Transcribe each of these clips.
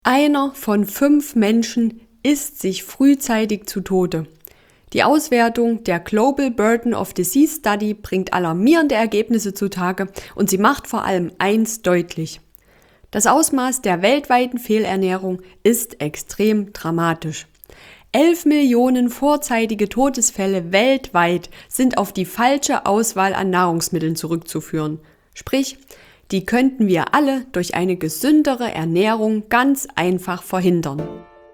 Einer von 5 Menschen isst sich frühzeitig zu Tode. Die Auswertung der Global Burden of Disease Study bringt alarmierende Ergebnisse zutage und sie macht vor allem eins deutlich: Das Ausmaß der weltweiten Fehlernährung ist extrem dramatisch. 11 Millionen vorzeitige Todesfälle weltweit sind auf die falsche Auswahl an Nahrungsmitteln zurückzuführen. Sprich, die könnten wir alle durch eine gesündere Ernährung ganz einfach verhindern.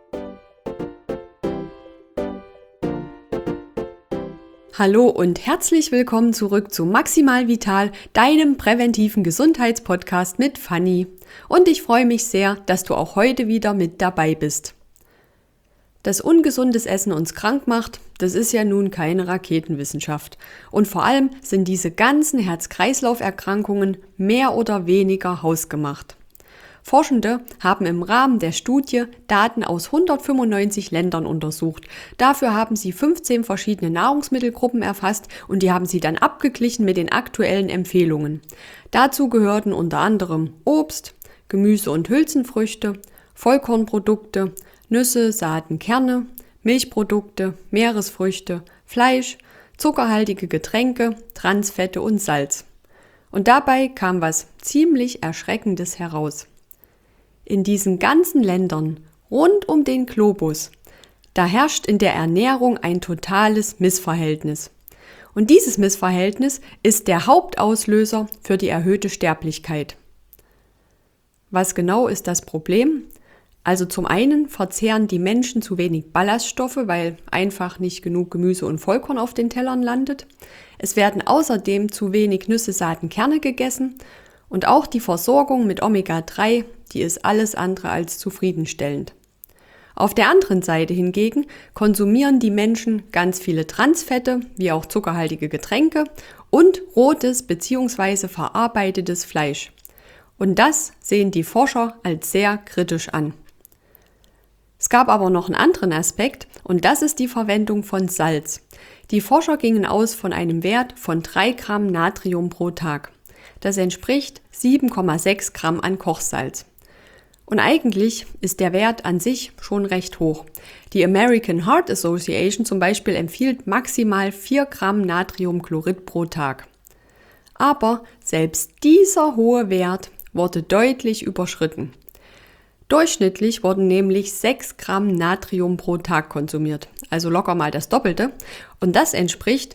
Hallo und herzlich willkommen zurück zu Maximal Vital, deinem präventiven Gesundheitspodcast mit Fanny. Und ich freue mich sehr, dass du auch heute wieder mit dabei bist. Dass ungesundes Essen uns krank macht, das ist ja nun keine Raketenwissenschaft. Und vor allem sind diese ganzen Herz-Kreislauf-Erkrankungen mehr oder weniger hausgemacht. Forschende haben im Rahmen der Studie Daten aus 195 Ländern untersucht. Dafür haben sie 15 verschiedene Nahrungsmittelgruppen erfasst und die haben sie dann abgeglichen mit den aktuellen Empfehlungen. Dazu gehörten unter anderem Obst, Gemüse und Hülsenfrüchte, Vollkornprodukte, Nüsse, Saaten, Kerne, Milchprodukte, Meeresfrüchte, Fleisch, zuckerhaltige Getränke, Transfette und Salz. Und dabei kam was ziemlich Erschreckendes heraus. In diesen ganzen Ländern rund um den Globus, da herrscht in der Ernährung ein totales Missverhältnis. Und dieses Missverhältnis ist der Hauptauslöser für die erhöhte Sterblichkeit. Was genau ist das Problem? Also zum einen verzehren die Menschen zu wenig Ballaststoffe, weil einfach nicht genug Gemüse und Vollkorn auf den Tellern landet. Es werden außerdem zu wenig Nüsse, Saaten, Kerne gegessen und auch die Versorgung mit Omega-3, die ist alles andere als zufriedenstellend. Auf der anderen Seite hingegen konsumieren die Menschen ganz viele Transfette, wie auch zuckerhaltige Getränke und rotes bzw. verarbeitetes Fleisch. Und das sehen die Forscher als sehr kritisch an. Es gab aber noch einen anderen Aspekt und das ist die Verwendung von Salz. Die Forscher gingen aus von einem Wert von 3 Gramm Natrium pro Tag. Das entspricht 7,6 Gramm an Kochsalz. Und eigentlich ist der Wert an sich schon recht hoch. Die American Heart Association zum Beispiel empfiehlt maximal 4 Gramm Natriumchlorid pro Tag. Aber selbst dieser hohe Wert wurde deutlich überschritten. Durchschnittlich wurden nämlich 6 Gramm Natrium pro Tag konsumiert, also locker mal das Doppelte. Und das entspricht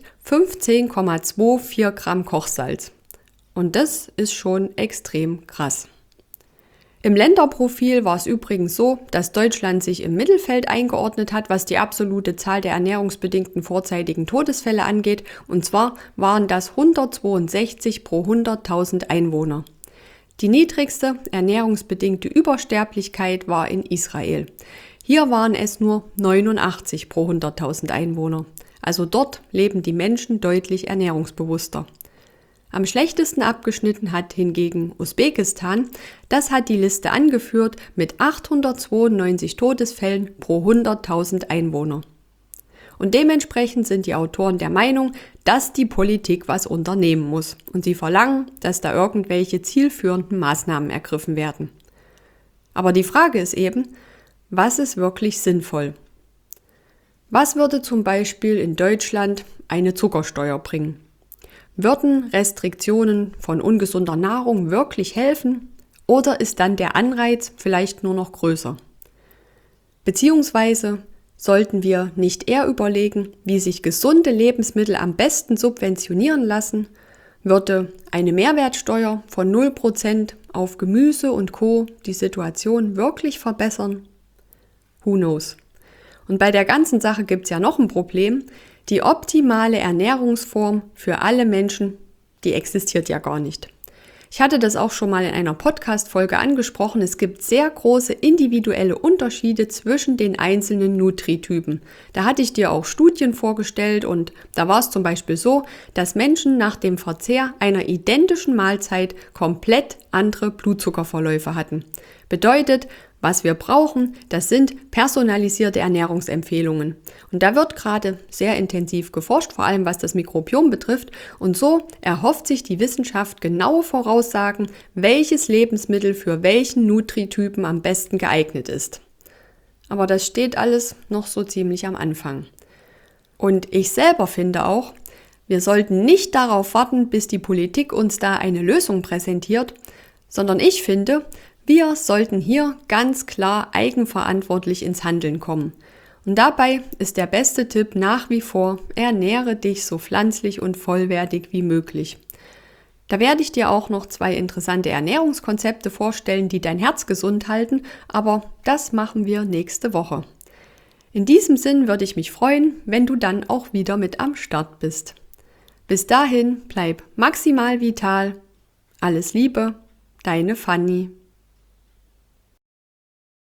15,24 Gramm Kochsalz. Und das ist schon extrem krass. Im Länderprofil war es übrigens so, dass Deutschland sich im Mittelfeld eingeordnet hat, was die absolute Zahl der ernährungsbedingten vorzeitigen Todesfälle angeht. Und zwar waren das 162 pro 100.000 Einwohner. Die niedrigste ernährungsbedingte Übersterblichkeit war in Israel. Hier waren es nur 89 pro 100.000 Einwohner. Also dort leben die Menschen deutlich ernährungsbewusster. Am schlechtesten abgeschnitten hat hingegen Usbekistan. Das hat die Liste angeführt mit 892 Todesfällen pro 100.000 Einwohner. Und dementsprechend sind die Autoren der Meinung, dass die Politik was unternehmen muss. Und sie verlangen, dass da irgendwelche zielführenden Maßnahmen ergriffen werden. Aber die Frage ist eben, was ist wirklich sinnvoll? Was würde zum Beispiel in Deutschland eine Zuckersteuer bringen? Würden Restriktionen von ungesunder Nahrung wirklich helfen? Oder ist dann der Anreiz vielleicht nur noch größer? Beziehungsweise sollten wir nicht eher überlegen, wie sich gesunde Lebensmittel am besten subventionieren lassen? Würde eine Mehrwertsteuer von 0% auf Gemüse und Co. die Situation wirklich verbessern? Who knows? Und bei der ganzen Sache gibt es ja noch ein Problem. Die optimale Ernährungsform für alle Menschen, die existiert ja gar nicht. Ich hatte das auch schon mal in einer Podcast-Folge angesprochen. Es gibt sehr große individuelle Unterschiede zwischen den einzelnen Nutritypen. Da hatte ich dir auch Studien vorgestellt und da war es zum Beispiel so, dass Menschen nach dem Verzehr einer identischen Mahlzeit komplett andere Blutzuckerverläufe hatten. Bedeutet, Was wir brauchen, das sind personalisierte Ernährungsempfehlungen. Und da wird gerade sehr intensiv geforscht, vor allem was das Mikrobiom betrifft. Und so erhofft sich die Wissenschaft genaue Voraussagen, welches Lebensmittel für welchen Nutritypen am besten geeignet ist. Aber das steht alles noch so ziemlich am Anfang. Und ich selber finde auch, wir sollten nicht darauf warten, bis die Politik uns da eine Lösung präsentiert, sondern ich finde, wir sollten hier ganz klar eigenverantwortlich ins Handeln kommen. Und dabei ist der beste Tipp nach wie vor, ernähre dich so pflanzlich und vollwertig wie möglich. Da werde ich dir auch noch 2 interessante Ernährungskonzepte vorstellen, die dein Herz gesund halten, aber das machen wir nächste Woche. In diesem Sinn würde ich mich freuen, wenn du dann auch wieder mit am Start bist. Bis dahin, bleib maximal vital. Alles Liebe, deine Fanny.